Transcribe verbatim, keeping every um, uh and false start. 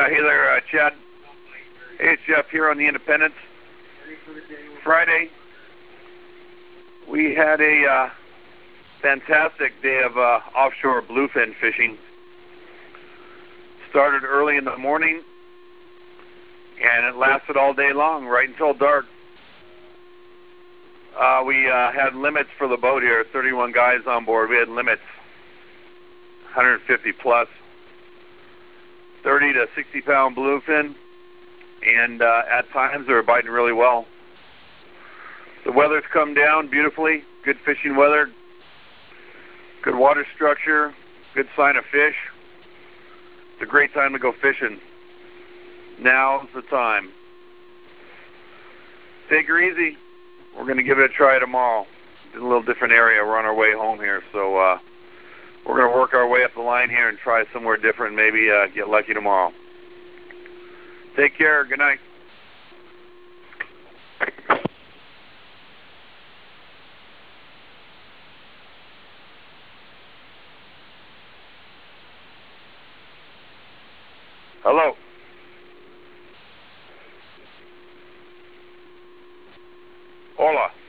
Yeah, hey there, uh, Chad. Hey, it's Jeff here on the Independence. Friday, we had a uh, fantastic day of uh, offshore bluefin fishing. Started early in the morning, and it lasted all day long, right until dark. Uh, we uh, had limits for the boat here, thirty-one guys on board. We had limits, one hundred fifty plus, thirty to sixty pound bluefin, and uh, at times they were biting really well. The weather's come down beautifully, good fishing weather, good water structure, good sign of fish. It's a great time to go fishing. Now's the time. Take her easy. We're going to give it a try tomorrow. It's a little different area. We're on our way home here, so uh, we're going to work our way up the line here and try somewhere different, maybe uh, get lucky tomorrow. Take care. Good night. Hello. Hola.